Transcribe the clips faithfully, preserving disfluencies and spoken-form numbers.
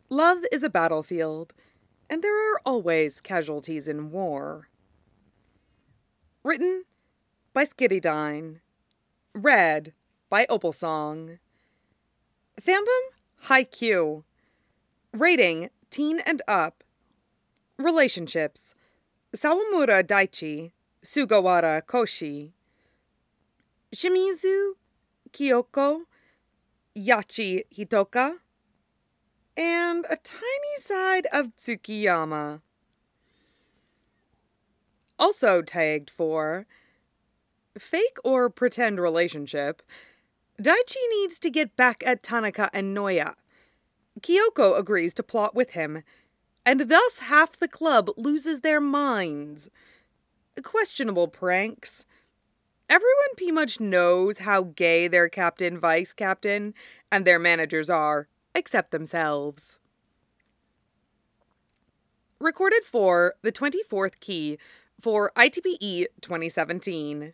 Love is a battlefield, and there are always casualties in war. Written by Skiddydyne. Read by Opalsong. Fandom Haikyuu. Rating teen and up. Relationships Sawamura Daichi, Sugawara Koshi. Shimizu Kyoko, Yachi Hitoka. And a tiny side of Tsukiyama. Also tagged for fake or pretend relationship. Daichi needs to get back at Tanaka and Noya. Kyoko agrees to plot with him, and thus half the club loses their minds. Questionable pranks. Everyone pretty much knows how gay their captain, vice captain, and their managers are, except themselves. Recorded for the twenty-fourth key for I T P E twenty seventeen.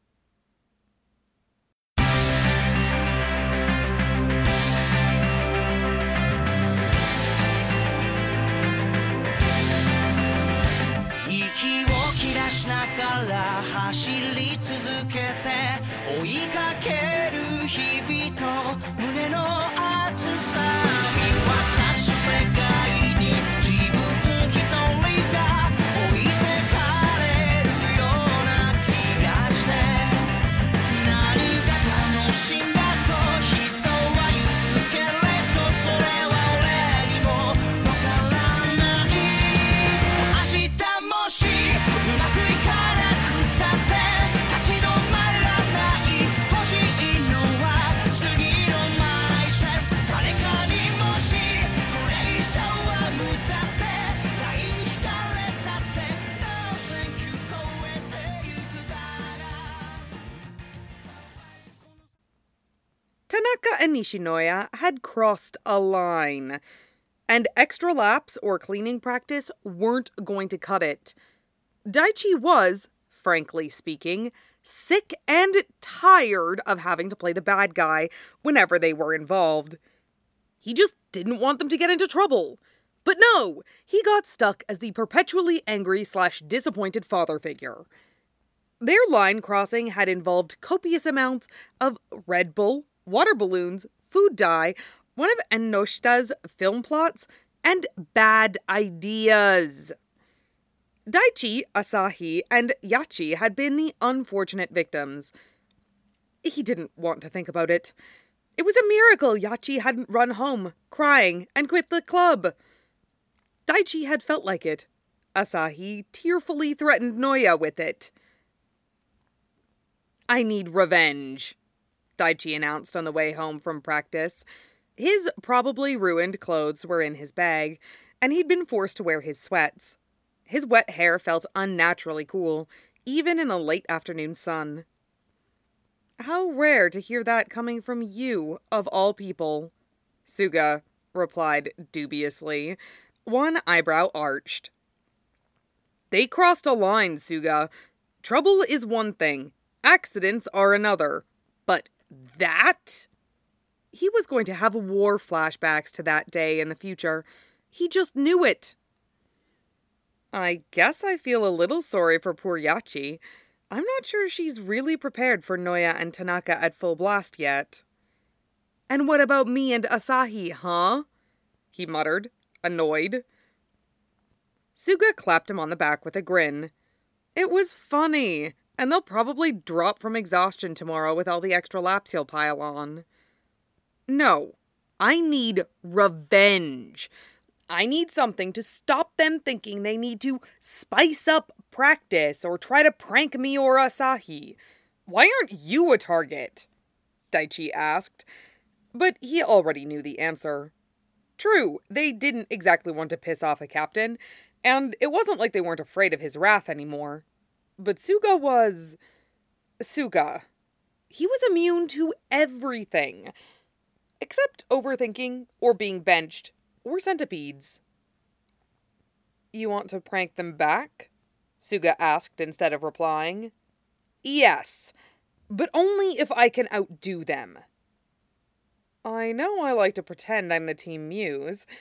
しながら走り続けて追いかける日々と胸の熱さ見渡す世界に自分一人が置いてかれるような気がして何が楽しいんだと人は言うけれどそれは俺にもわからない明日もし Tanaka and Nishinoya had crossed a line, and extra laps or cleaning practice weren't going to cut it. Daichi was, frankly speaking, sick and tired of having to play the bad guy whenever they were involved. He just didn't want them to get into trouble. But no, he got stuck as the perpetually angry slash disappointed father figure. Their line crossing had involved copious amounts of Red Bull, water balloons, food dye, one of Enoshita's film plots, and bad ideas. Daichi, Asahi, and Yachi had been the unfortunate victims. He didn't want to think about it. It was a miracle Yachi hadn't run home, crying, and quit the club. Daichi had felt like it. Asahi tearfully threatened Noya with it. "I need revenge," Daichi announced on the way home from practice. His probably ruined clothes were in his bag, and he'd been forced to wear his sweats. His wet hair felt unnaturally cool, even in the late afternoon sun. "How rare to hear that coming from you, of all people," Suga replied dubiously, one eyebrow arched. "They crossed a line, Suga. Trouble is one thing, accidents are another. But that?" He was going to have war flashbacks to that day in the future. He just knew it. "I guess I feel a little sorry for poor Yachi. I'm not sure she's really prepared for Noya and Tanaka at full blast yet." "And what about me and Asahi, huh?" he muttered, annoyed. Suga clapped him on the back with a grin. "It was funny, and they'll probably drop from exhaustion tomorrow with all the extra laps he'll pile on." "No, I need revenge. I need something to stop them thinking they need to spice up practice or try to prank me or Asahi. Why aren't you a target?" Daichi asked, but he already knew the answer. True, they didn't exactly want to piss off a captain, and it wasn't like they weren't afraid of his wrath anymore. But Suga was... Suga. He was immune to everything, except overthinking or being benched. Or centipedes. "You want to prank them back?" Suga asked instead of replying. "Yes, but only if I can outdo them." "I know I like to pretend I'm the team muse,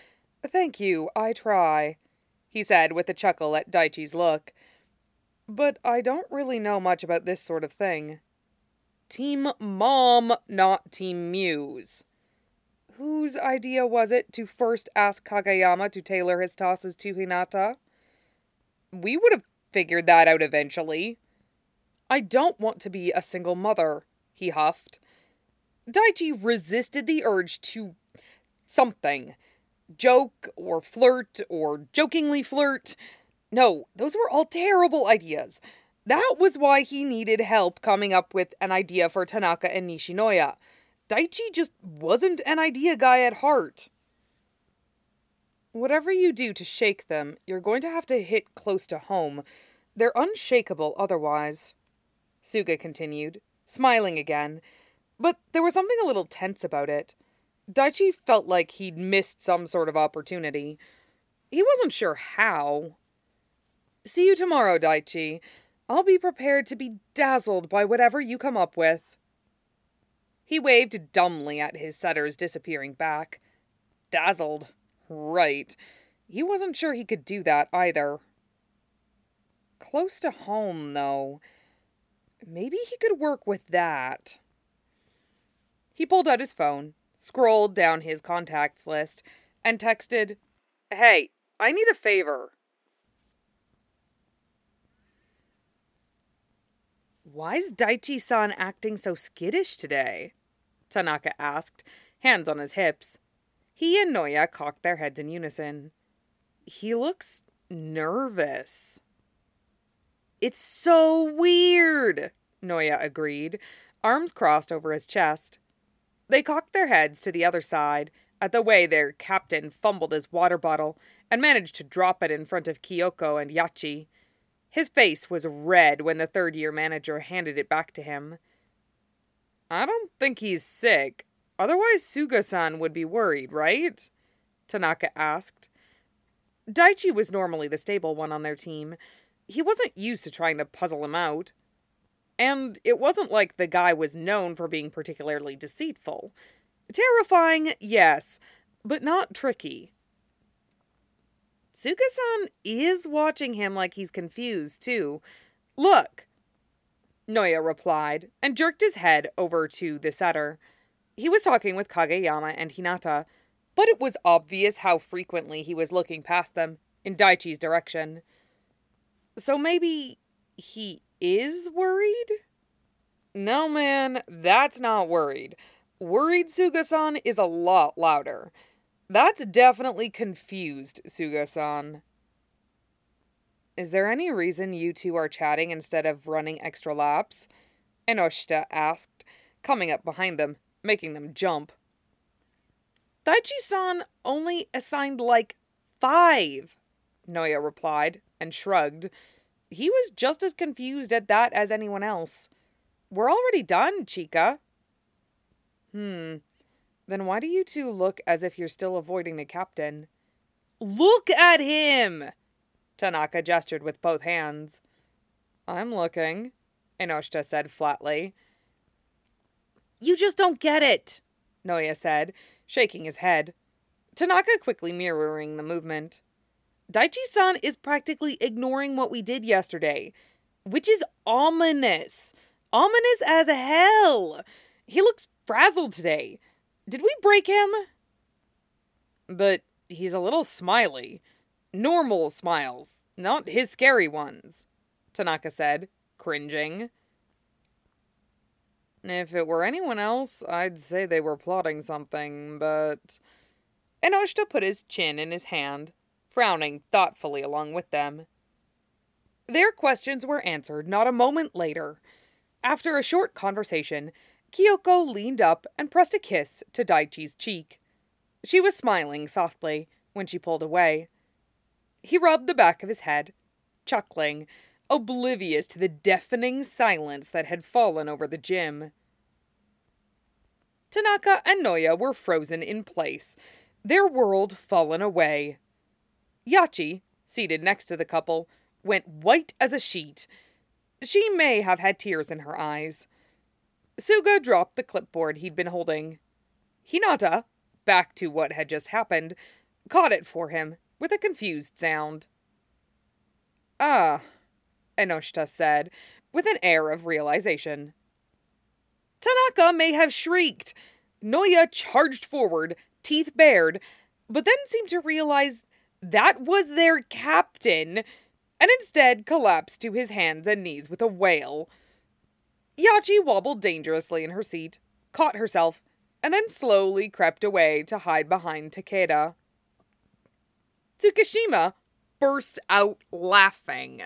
Thank you, I try, he said with a chuckle at Daichi's look. But I don't really know much about this sort of thing. Team Mom, not Team Muse. Whose idea was it to first ask Kageyama to tailor his tosses to Hinata? We would have figured that out eventually. I don't want to be a single mother, he huffed. Daichi resisted the urge to something. Joke, or flirt, or jokingly flirt. No, those were all terrible ideas. That was why he needed help coming up with an idea for Tanaka and Nishinoya. Daichi just wasn't an idea guy at heart. Whatever you do to shake them, you're going to have to hit close to home. They're unshakable otherwise, Suga continued, smiling again. But there was something a little tense about it. Daichi felt like he'd missed some sort of opportunity. He wasn't sure how. See you tomorrow, Daichi. I'll be prepared to be dazzled by whatever you come up with. He waved dumbly at his setter's disappearing back. Dazzled. Right. He wasn't sure he could do that either. Close to home, though. Maybe he could work with that. He pulled out his phone, scrolled down his contacts list, and texted, Hey, I need a favor. Why's Daichi-san acting so skittish today? Tanaka asked, hands on his hips. He and Noya cocked their heads in unison. He looks nervous. It's so weird, Noya agreed, arms crossed over his chest. They cocked their heads to the other side at the way their captain fumbled his water bottle and managed to drop it in front of Kyoko and Yachi. His face was red when the third-year manager handed it back to him. I don't think he's sick. Otherwise Suga-san would be worried, right? Tanaka asked. Daichi was normally the stable one on their team. He wasn't used to trying to puzzle him out. And it wasn't like the guy was known for being particularly deceitful. Terrifying, yes, but not tricky. Suga-san is watching him like he's confused, too. Look, Noya replied, and jerked his head over to the setter. He was talking with Kageyama and Hinata, but it was obvious how frequently he was looking past them, in Daichi's direction. So maybe he is worried? No, man, that's not worried. Worried Suga-san is a lot louder. That's definitely confused, Suga-san. Is there any reason you two are chatting instead of running extra laps? Enoshita asked, coming up behind them, making them jump. Daichi-san only assigned like five, Noya replied, and shrugged. He was just as confused at that as anyone else. We're already done, Chika. Hmm. Then why do you two look as if you're still avoiding the captain? Look at him! Tanaka gestured with both hands. I'm looking, Enoshita said flatly. You just don't get it, Noya said, shaking his head. Tanaka quickly mirroring the movement. Daichi-san is practically ignoring what we did yesterday, which is ominous. Ominous as hell. He looks frazzled today. Did we break him? But he's a little smiley. Normal smiles, not his scary ones, Tanaka said, cringing. If it were anyone else, I'd say they were plotting something, but... Enoshita put his chin in his hand, frowning thoughtfully along with them. Their questions were answered not a moment later. After a short conversation, Kyoko leaned up and pressed a kiss to Daichi's cheek. She was smiling softly when she pulled away. He rubbed the back of his head, chuckling, oblivious to the deafening silence that had fallen over the gym. Tanaka and Noya were frozen in place, their world fallen away. Yachi, seated next to the couple, went white as a sheet. She may have had tears in her eyes. Suga dropped the clipboard he'd been holding. Hinata, back to what had just happened, caught it for him with a confused sound. Ah, Enoshita said, with an air of realization. Tanaka may have shrieked. Noya charged forward, teeth bared, but then seemed to realize that was their captain, and instead collapsed to his hands and knees with a wail. Yachi wobbled dangerously in her seat, caught herself, and then slowly crept away to hide behind Takeda. Tsukishima burst out laughing.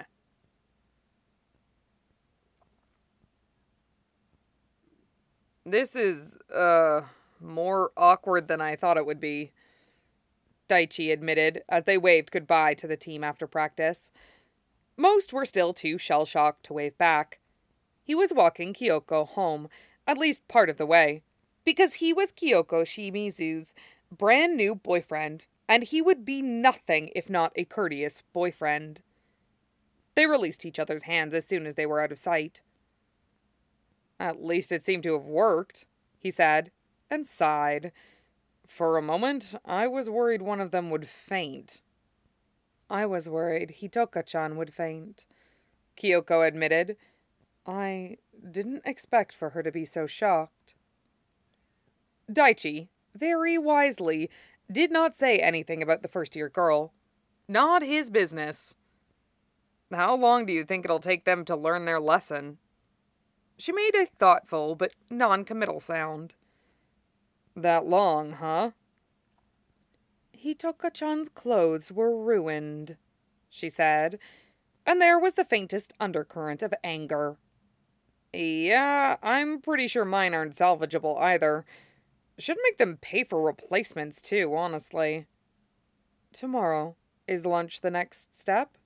This is, uh, more awkward than I thought it would be, Daichi admitted as they waved goodbye to the team after practice. Most were still too shell-shocked to wave back. He was walking Kyoko home, at least part of the way, because he was Kyoko Shimizu's brand new boyfriend, and he would be nothing if not a courteous boyfriend. They released each other's hands as soon as they were out of sight. At least it seemed to have worked, he said, and sighed. For a moment, I was worried one of them would faint. I was worried Hitoka-chan would faint, Kyoko admitted. I didn't expect for her to be so shocked. Daichi, very wisely, did not say anything about the first-year girl. Not his business. How long do you think it'll take them to learn their lesson? She made a thoughtful but non-committal sound. That long, huh? Hitoka-chan's clothes were ruined, she said, and there was the faintest undercurrent of anger. Yeah, I'm pretty sure mine aren't salvageable either. Should make them pay for replacements too, honestly. Tomorrow, is lunch the next step?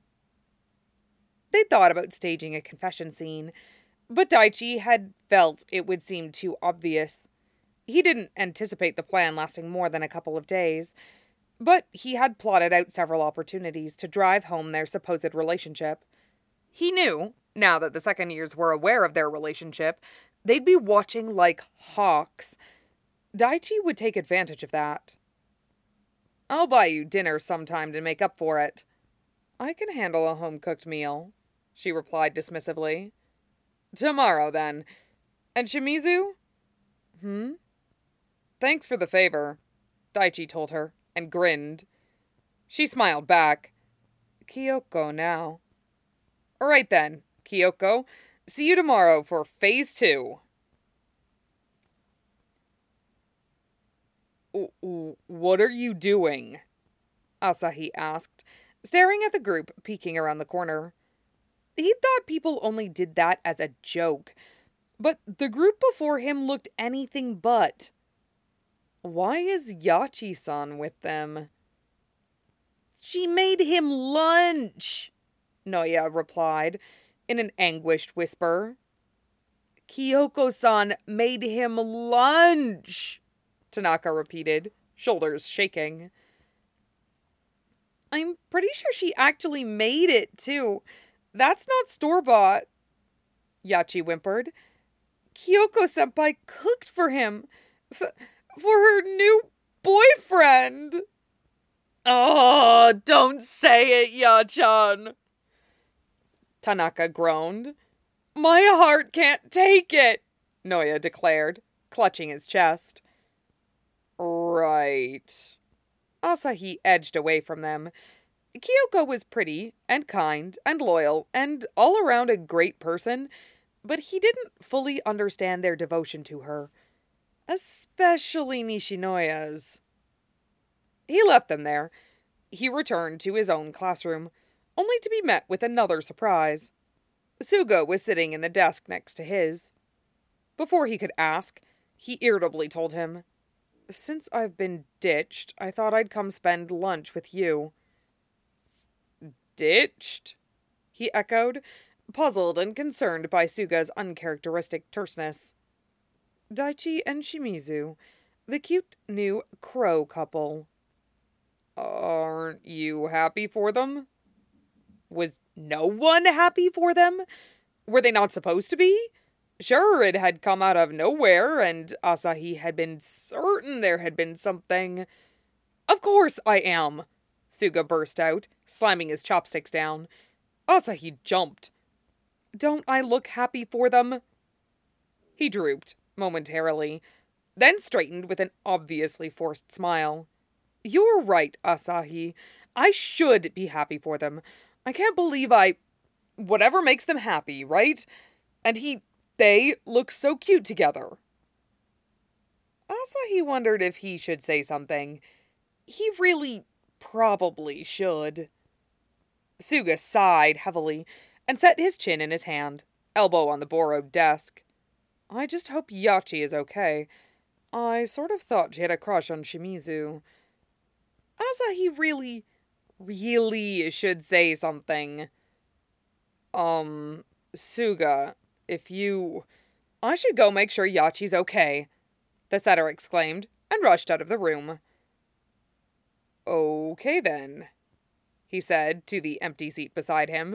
They thought about staging a confession scene, but Daichi had felt it would seem too obvious. He didn't anticipate the plan lasting more than a couple of days, but he had plotted out several opportunities to drive home their supposed relationship. He knew, now that the second years were aware of their relationship, they'd be watching like hawks. Daichi would take advantage of that. I'll buy you dinner sometime to make up for it. I can handle a home-cooked meal, she replied dismissively. Tomorrow, then. And Shimizu? Hmm? Thanks for the favor, Daichi told her, and grinned. She smiled back. Kyoko now. All right then, Kyoko. See you tomorrow for phase two. What are you doing? Asahi asked, staring at the group peeking around the corner. He thought people only did that as a joke, but the group before him looked anything but. Why is Yachi-san with them? She made him lunch, Noya replied in an anguished whisper. Kyoko-san made him lunch, Tanaka repeated, shoulders shaking. I'm pretty sure she actually made it, too. That's not store-bought, Yachi whimpered. Kyoko-senpai cooked for him. F- for her new boyfriend. Oh, don't say it, Ya-chan. Tanaka groaned. My heart can't take it, Noya declared, clutching his chest. Right. Asahi edged away from them. Kyoko was pretty, and kind, and loyal, and all around a great person, but he didn't fully understand their devotion to her. Especially Nishinoya's. He left them there. He returned to his own classroom, only to be met with another surprise. Suga was sitting in the desk next to his. Before he could ask, he irritably told him, Since I've been ditched, I thought I'd come spend lunch with you. Ditched? He echoed, puzzled and concerned by Suga's uncharacteristic terseness. Daichi and Shimizu, the cute new crow couple. Aren't you happy for them? Was no one happy for them? Were they not supposed to be? Sure, it had come out of nowhere, and Asahi had been certain there had been something. Of course I am, Suga burst out, slamming his chopsticks down. Asahi jumped. Don't I look happy for them? He drooped, momentarily, then straightened with an obviously forced smile. You're right, Asahi. I should be happy for them. I can't believe I... Whatever makes them happy, right? And he... They look so cute together. Asahi wondered if he should say something. He really probably should. Suga sighed heavily and set his chin in his hand, elbow on the borrowed desk. I just hope Yachi is okay. I sort of thought she had a crush on Shimizu. Asahi really, really should say something. Um, Suga, if you... I should go make sure Yachi's okay, the setter exclaimed, and rushed out of the room. Okay then, he said to the empty seat beside him.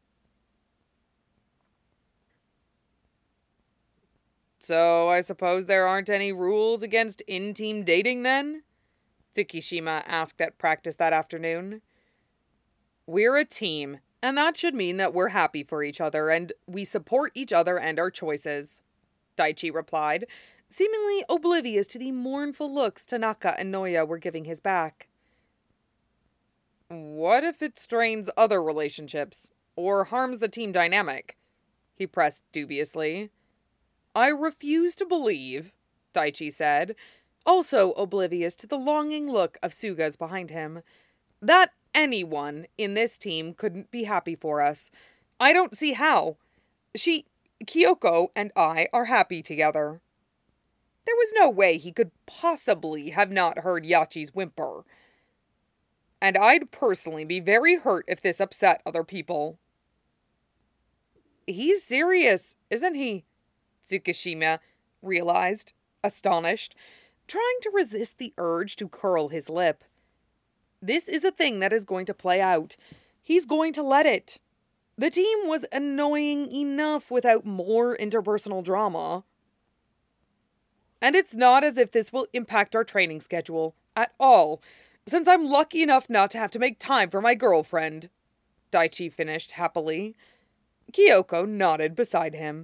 So I suppose there aren't any rules against in-team dating then? Tsukishima asked at practice that afternoon. We're a team, and that should mean that we're happy for each other and we support each other and our choices, Daichi replied, seemingly oblivious to the mournful looks Tanaka and Noya were giving his back. What if it strains other relationships, or harms the team dynamic? He pressed dubiously. I refuse to believe, Daichi said, also oblivious to the longing look of Suga's behind him, that anyone in this team couldn't be happy for us. I don't see how. She, Kyoko, and I are happy together. There was no way he could possibly have not heard Yachi's whimper. And I'd personally be very hurt if this upset other people. He's serious, isn't he? Tsukishima realized, astonished, trying to resist the urge to curl his lip. This is a thing that is going to play out. He's going to let it. The team was annoying enough without more interpersonal drama. And it's not as if this will impact our training schedule at all, since I'm lucky enough not to have to make time for my girlfriend, Daichi finished happily. Kyoko nodded beside him.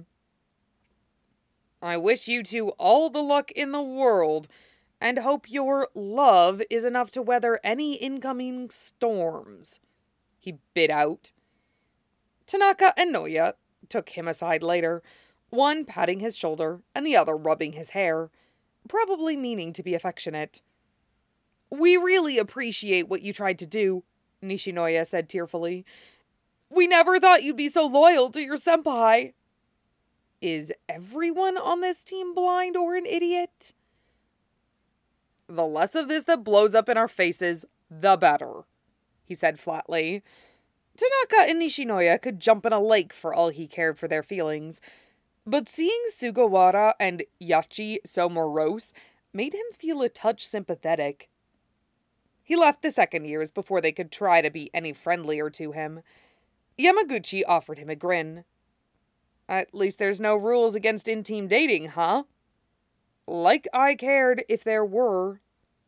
I wish you two all the luck in the world, and hope your love is enough to weather any incoming storms, he bit out. Tanaka and Noya took him aside later, one patting his shoulder and the other rubbing his hair, probably meaning to be affectionate. We really appreciate what you tried to do, Nishinoya said tearfully. We never thought you'd be so loyal to your senpai. Is everyone on this team blind or an idiot? The less of this that blows up in our faces, the better, he said flatly. Tanaka and Nishinoya could jump in a lake for all he cared for their feelings, but seeing Sugawara and Yachi so morose made him feel a touch sympathetic. He left the second years before they could try to be any friendlier to him. Yamaguchi offered him a grin. At least there's no rules against in-team dating, huh? Like I cared if there were.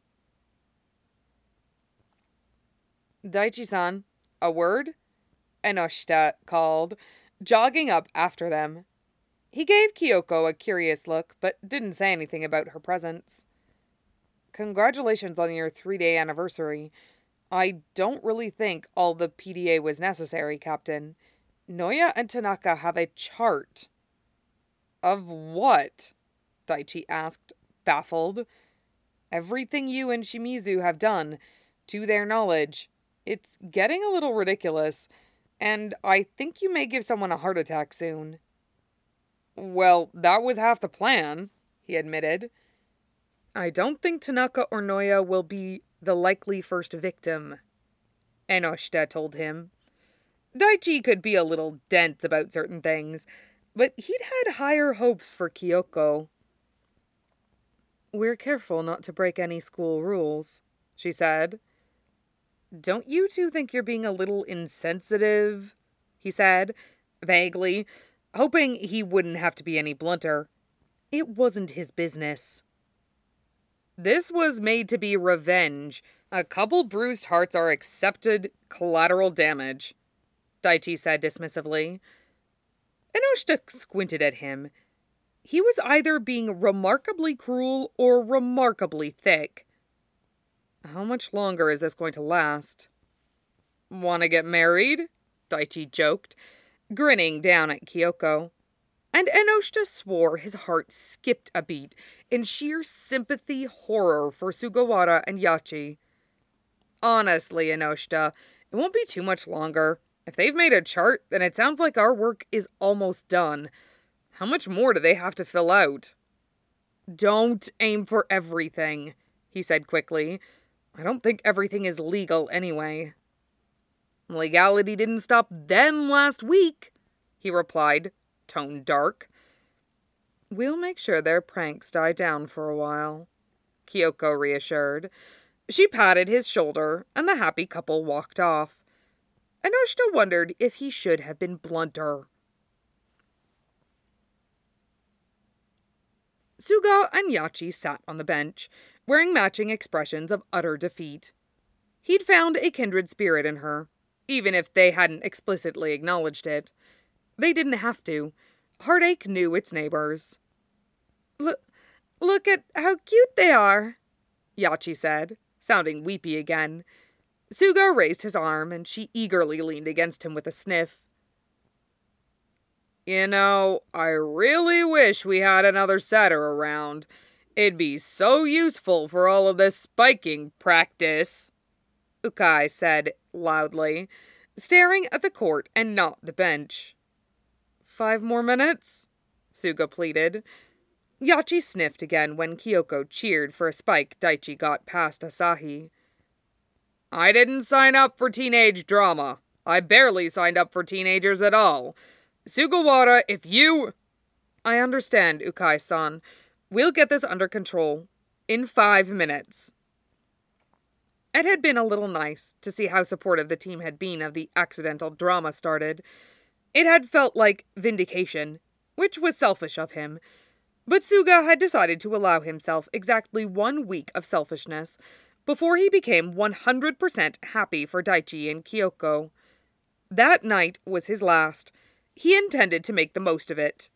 Daichi-san, a word? Enoshita called, jogging up after them. He gave Kyoko a curious look, but didn't say anything about her presence. Congratulations on your three-day anniversary. I don't really think all the P D A was necessary, Captain. Noya and Tanaka have a chart. Of what? Daichi asked, baffled. Everything you and Shimizu have done, to their knowledge. It's getting a little ridiculous, and I think you may give someone a heart attack soon. Well, that was half the plan, he admitted. I don't think Tanaka or Noya will be the likely first victim, Enoshita told him. Daichi could be a little dense about certain things, but he'd had higher hopes for Kyoko. We're careful not to break any school rules, she said. Don't you two think you're being a little insensitive? He said, vaguely, hoping he wouldn't have to be any blunter. It wasn't his business. This was made to be revenge, A couple bruised hearts are accepted collateral damage, Daichi said dismissively. Enoshita squinted at him. He was either being remarkably cruel or remarkably thick. How much longer is this going to last? Want to get married? Daichi joked, grinning down at Kyoko. And Enoshita swore his heart skipped a beat in sheer sympathy horror for Sugawara and Yachi. Honestly, Enoshita, it won't be too much longer. If they've made a chart, then it sounds like our work is almost done. How much more do they have to fill out? Don't aim for everything, he said quickly. I don't think everything is legal anyway. Legality didn't stop them last week, he replied, tone dark. We'll make sure their pranks die down for a while, Kyoko reassured. She patted his shoulder, and the happy couple walked off. Enoshita wondered if he should have been blunter. Suga and Yachi sat on the bench, wearing matching expressions of utter defeat. He'd found a kindred spirit in her, even if they hadn't explicitly acknowledged it. They didn't have to. Heartache knew its neighbors. Look, look at how cute they are, Yachi said, sounding weepy again. Suga raised his arm, and she eagerly leaned against him with a sniff. You know, I really wish we had another setter around. It'd be so useful for all of this spiking practice, Ukai said loudly, staring at the court and not the bench. Five more minutes? Suga pleaded. Yachi sniffed again when Kyoko cheered for a spike Daichi got past Asahi. I didn't sign up for teenage drama. I barely signed up for teenagers at all. Sugawara, if you... I understand, Ukai-san. We'll get this under control. In five minutes. It had been a little nice to see how supportive the team had been of the accidental drama started. It had felt like vindication, which was selfish of him. But Suga had decided to allow himself exactly one week of selfishness before he became one hundred percent happy for Daichi and Kyoko. That night was his last. He intended to make the most of it.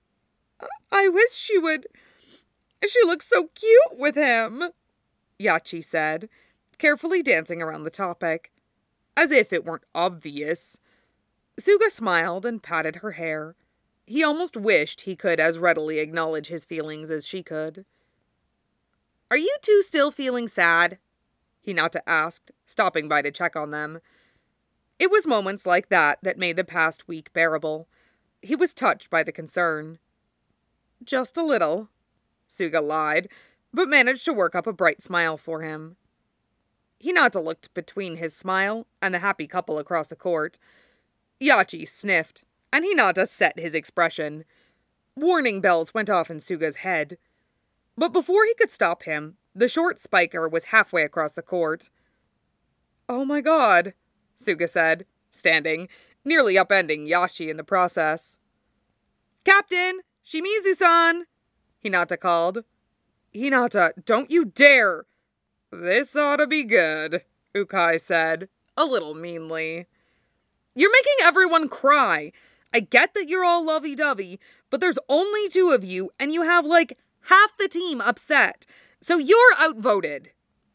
I wish she would... She looks so cute with him, Yachi said, carefully dancing around the topic, as if it weren't obvious. Suga smiled and patted her hair. He almost wished he could as readily acknowledge his feelings as she could. Are you two still feeling sad? Hinata asked, stopping by to check on them. It was moments like that that made the past week bearable. He was touched by the concern. Just a little, Suga lied, but managed to work up a bright smile for him. Hinata looked between his smile and the happy couple across the court. Yachi sniffed, and Hinata set his expression. Warning bells went off in Suga's head. But before he could stop him, the short spiker was halfway across the court. Oh my god, Suga said, standing, nearly upending Yachi in the process. Captain! Shimizu-san! Hinata called. Hinata, don't you dare! This ought to be good, Ukai said, a little meanly. You're making everyone cry. I get that you're all lovey-dovey, but there's only two of you, and you have, like, half the team upset. So you're outvoted.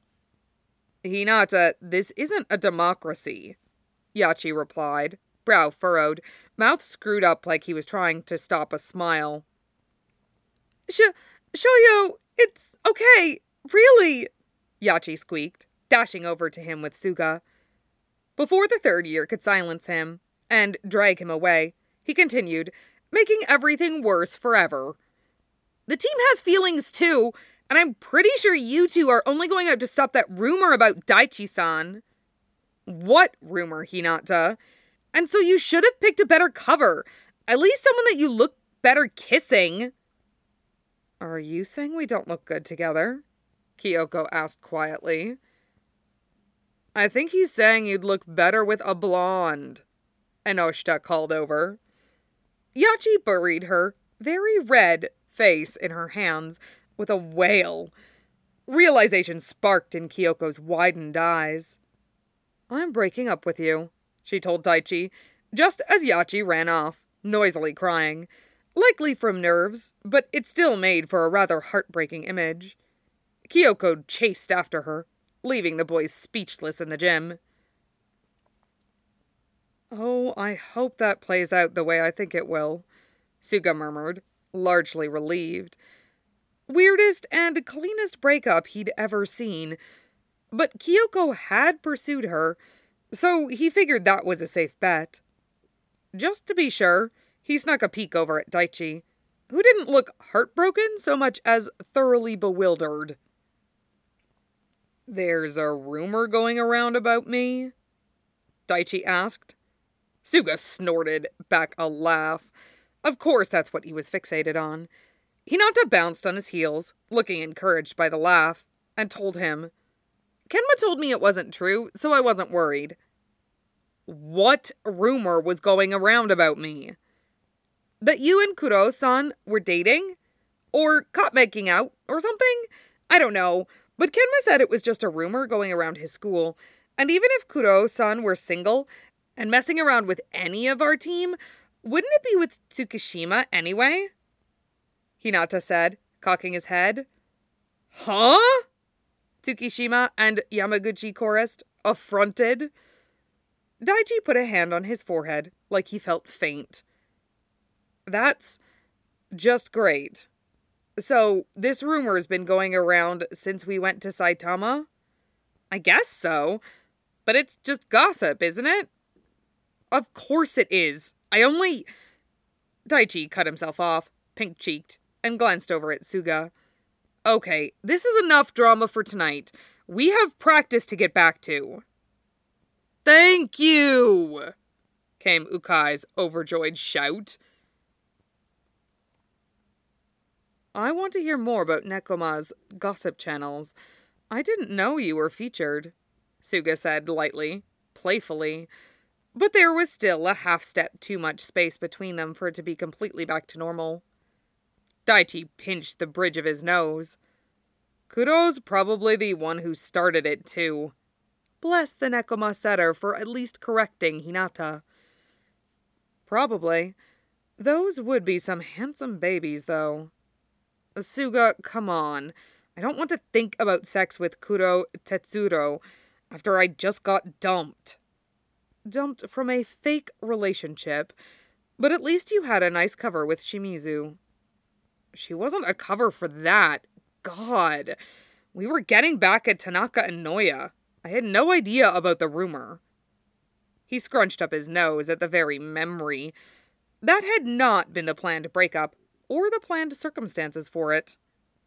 Hinata, this isn't a democracy, Yachi replied, brow furrowed, mouth screwed up like he was trying to stop a smile. Sh- Shoyo, it's okay, really, Yachi squeaked, dashing over to him with Suga. Before the third year could silence him and drag him away, he continued, making everything worse forever. The team has feelings too, and I'm pretty sure you two are only going out to stop that rumor about Daichi-san. What rumor, Hinata? And so you should have picked a better cover. At least someone that you look better kissing. Are you saying we don't look good together? Kyoko asked quietly. I think he's saying you'd look better with a blonde, Enoshita called over. Yachi buried her very red face in her hands with a wail. Realization sparked in Kyoko's widened eyes. "I'm breaking up with you," she told Daichi, just as Yachi ran off, noisily crying. Likely from nerves, but it still made for a rather heartbreaking image. Kyoko chased after her, leaving the boys speechless in the gym. "Oh, I hope that plays out the way I think it will," Suga murmured, largely relieved. Weirdest and cleanest breakup he'd ever seen. But Kyoko had pursued her, so he figured that was a safe bet. Just to be sure, he snuck a peek over at Daichi, who didn't look heartbroken so much as thoroughly bewildered. "There's a rumor going around about me?" Daichi asked. Suga snorted back a laugh. Of course that's what he was fixated on. Hinata bounced on his heels, looking encouraged by the laugh, and told him, "Kenma told me it wasn't true, so I wasn't worried." What rumor was going around about me? That you and Kuro-san were dating? Or caught making out, or something? I don't know, but Kenma said it was just a rumor going around his school, and even if Kuro-san were single and messing around with any of our team, wouldn't it be with Tsukishima anyway? Hinata said, cocking his head. Huh? Tsukishima and Yamaguchi chorused, affronted. Daichi put a hand on his forehead, like he felt faint. That's just great. So, this rumor's been going around since we went to Saitama? I guess so, but it's just gossip, isn't it? Of course it is. I only... Daichi cut himself off, pink-cheeked, and glanced over at Suga. Okay, this is enough drama for tonight. We have practice to get back to. Thank you! Came Ukai's overjoyed shout. I want to hear more about Nekoma's gossip channels. I didn't know you were featured, Suga said lightly, playfully. But there was still a half step too much space between them for it to be completely back to normal. Daichi pinched the bridge of his nose. Kuro's probably the one who started it, too. Bless the Nekoma setter for at least correcting Hinata. Probably. Those would be some handsome babies, though. Suga, come on. I don't want to think about sex with Kuro Tetsuro after I just got dumped. Dumped from a fake relationship, but at least you had a nice cover with Shimizu. She wasn't a cover for that. God. We were getting back at Tanaka and Noya. I had no idea about the rumor. He scrunched up his nose at the very memory. That had not been the planned breakup, or the planned circumstances for it.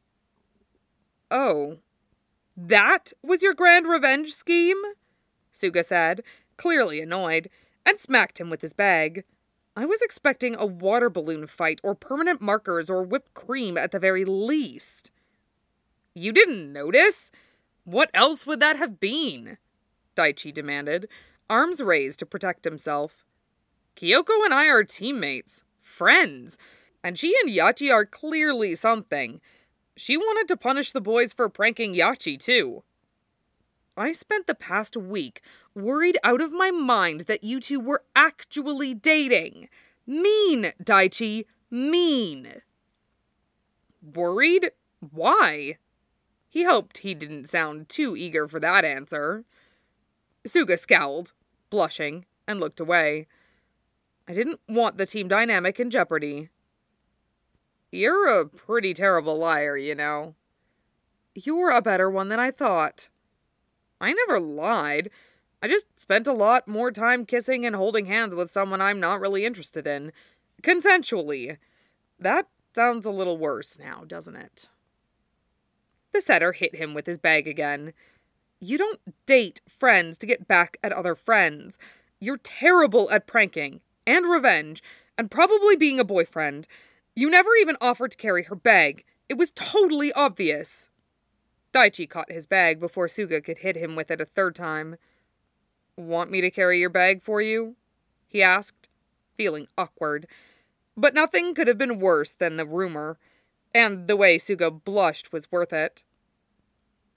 Oh. That was your grand revenge scheme? Suga said, clearly annoyed, and smacked him with his bag. I was expecting a water balloon fight or permanent markers or whipped cream at the very least. You didn't notice? What else would that have been? Daichi demanded, arms raised to protect himself. Kyoko and I are teammates, friends, and she and Yachi are clearly something. She wanted to punish the boys for pranking Yachi, too. I spent the past week worried out of my mind that you two were actually dating. Mean, Daichi, mean. Worried? Why? He hoped he didn't sound too eager for that answer. Suga scowled, blushing, and looked away. I didn't want the team dynamic in jeopardy. You're a pretty terrible liar, you know. You're a better one than I thought. I never lied. I just spent a lot more time kissing and holding hands with someone I'm not really interested in. Consensually. That sounds a little worse now, doesn't it? The setter hit him with his bag again. You don't date friends to get back at other friends. You're terrible at pranking, and revenge, and probably being a boyfriend. You never even offered to carry her bag. It was totally obvious. Daichi caught his bag before Suga could hit him with it a third time. Want me to carry your bag for you? He asked, feeling awkward. But nothing could have been worse than the rumor, and the way Suga blushed was worth it.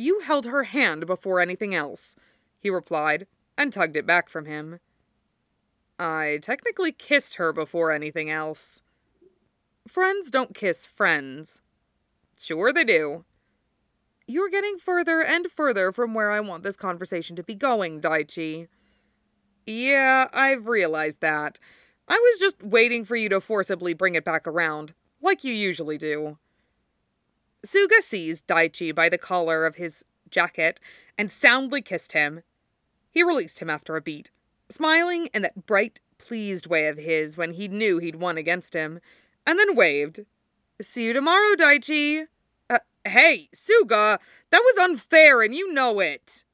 You held her hand before anything else, he replied, and tugged it back from him. I technically kissed her before anything else. Friends don't kiss friends. Sure they do. You're getting further and further from where I want this conversation to be going, Daichi. Yeah, I've realized that. I was just waiting for you to forcibly bring it back around, like you usually do. Suga seized Daichi by the collar of his jacket and soundly kissed him. He released him after a beat, smiling in that bright, pleased way of his when he knew he'd won against him, and then waved. See you tomorrow, Daichi. Uh, hey, Suga, that was unfair and you know it.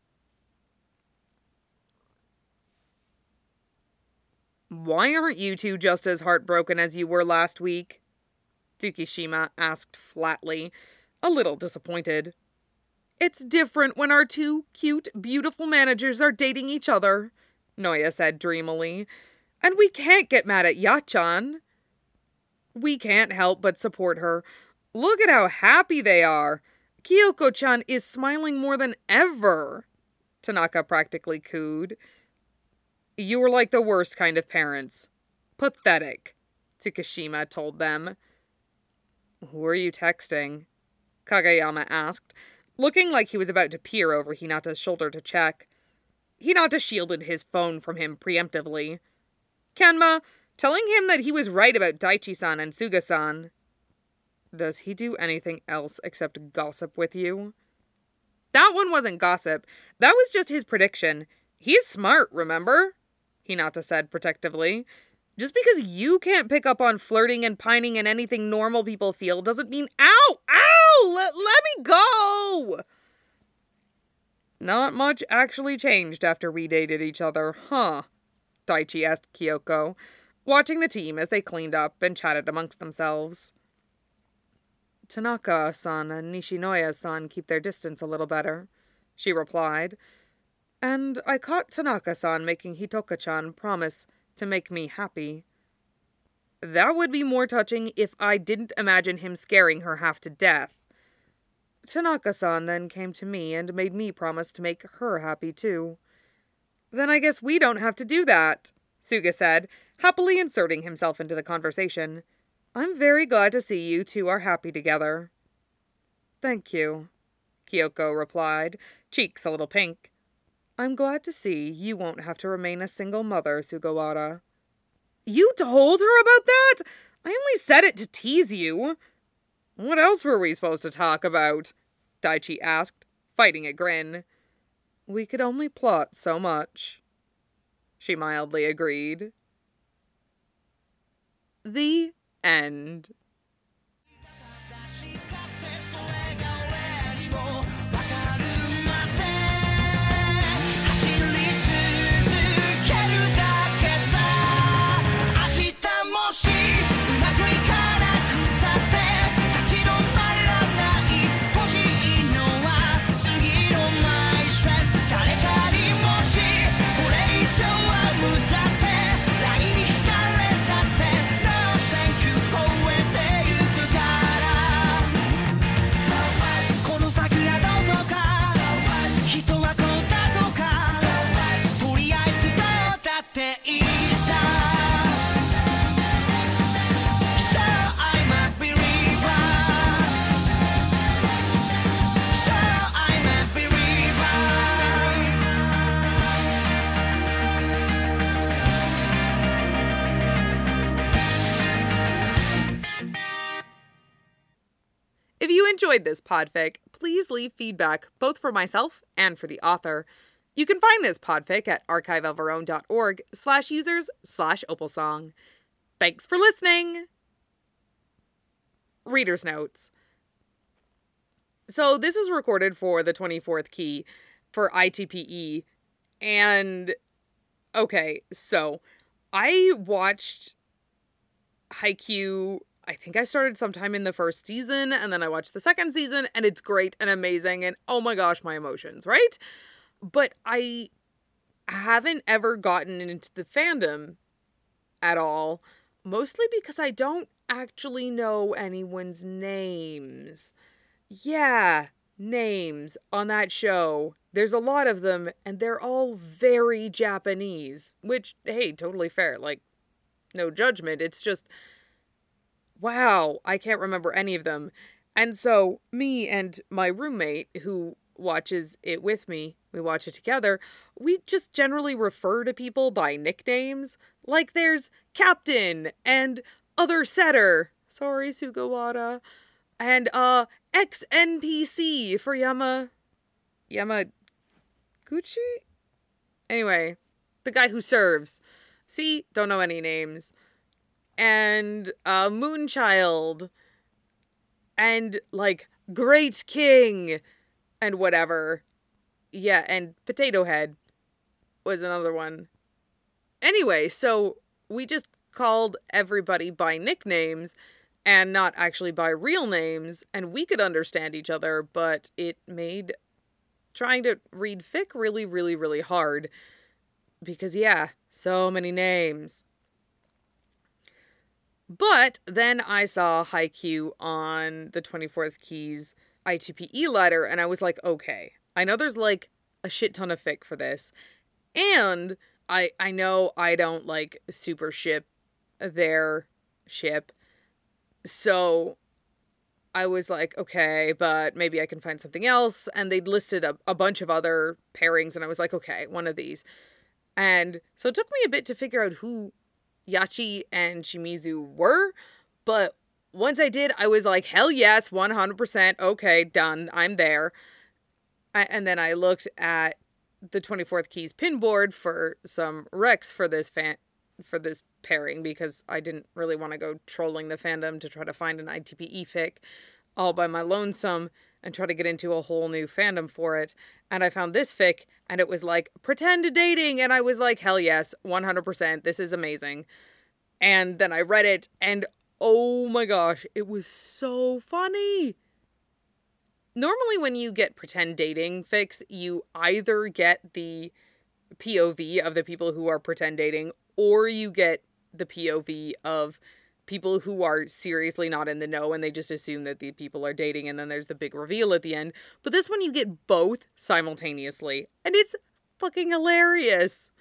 Why aren't you two just as heartbroken as you were last week? Tsukishima asked flatly, a little disappointed. It's different when our two cute, beautiful managers are dating each other, Noya said dreamily. And we can't get mad at Yachan. We can't help but support her. Look at how happy they are. Kyoko-chan is smiling more than ever, Tanaka practically cooed. You were like the worst kind of parents. Pathetic, Tsukishima told them. Who are you texting? Kageyama asked, looking like he was about to peer over Hinata's shoulder to check. Hinata shielded his phone from him preemptively. Kenma, telling him that he was right about Daichi-san and Suga-san. Does he do anything else except gossip with you? That one wasn't gossip. That was just his prediction. He's smart, remember? Hinata said protectively. Just because you can't pick up on flirting and pining and anything normal people feel doesn't mean, ow, ow, let, let me go! Not much actually changed after we dated each other, huh? Daichi asked Kyoko, watching the team as they cleaned up and chatted amongst themselves. Tanaka-san and Nishinoya-san keep their distance a little better, she replied. And I caught Tanaka-san making Hitoka-chan promise to make me happy. That would be more touching if I didn't imagine him scaring her half to death. Tanaka-san then came to me and made me promise to make her happy too. Then I guess we don't have to do that, Suga said, happily inserting himself into the conversation. I'm very glad to see you two are happy together. Thank you, Kyoko replied, cheeks a little pink. I'm glad to see you won't have to remain a single mother, Sugawara. You told her about that? I only said it to tease you. What else were we supposed to talk about? Daichi asked, fighting a grin. We could only plot so much, she mildly agreed. The end. If you enjoyed this podfic, please leave feedback both for myself and for the author. You can find this podfic at archiveofour own.org slash users slash opalsong. Thanks for listening! Reader's Notes. So this is recorded for the twenty-fourth key for I T P E, and okay, so I watched Haikyuu. I think I started sometime in the first season, and then I watched the second season, and it's great and amazing, and oh my gosh, my emotions, right? But I haven't ever gotten into the fandom at all, mostly because I don't actually know anyone's names. Yeah, names on that show. There's a lot of them, and they're all very Japanese, which, hey, totally fair. Like, no judgment. It's just, wow, I can't remember any of them. And so me and my roommate, who watches it with me, we watch it together, we just generally refer to people by nicknames. Like there's Captain and Other Setter. Sorry, Sugawara. And, uh, X N P C for Yama... Yamaguchi? Anyway, the guy who serves. See? Don't know any names. And, uh, Moonchild. And, like, Great King. And whatever. Yeah, and Potato Head was another one. Anyway, so we just called everybody by nicknames and not actually by real names, and we could understand each other, but it made trying to read fic really, really, really hard. Because, yeah, so many names. But then I saw Haikyuu on the twenty-fourth Keys I two P E letter, and I was like, okay, I know there's, like, a shit ton of fic for this, and I I know I don't, like, super ship their ship, so I was like, okay, but maybe I can find something else, and they'd listed a, a bunch of other pairings, and I was like, okay, one of these. And so it took me a bit to figure out who Yachi and Shimizu were, but once I did, I was like, hell yes, one hundred percent, okay, done, I'm there. And then I looked at the twenty-fourth Keys pinboard for some recs for this fan for this pairing, because I didn't really want to go trolling the fandom to try to find an I T P E fic all by my lonesome and try to get into a whole new fandom for it. And I found this fic, and it was like, pretend dating, and I was like, hell yes, one hundred percent, this is amazing. And then I read it, and oh my gosh, it was so funny. Normally when you get pretend dating fics, you either get the P O V of the people who are pretend dating, or you get the P O V of people who are seriously not in the know and they just assume that the people are dating, and then there's the big reveal at the end. But this one you get both simultaneously, and it's fucking hilarious.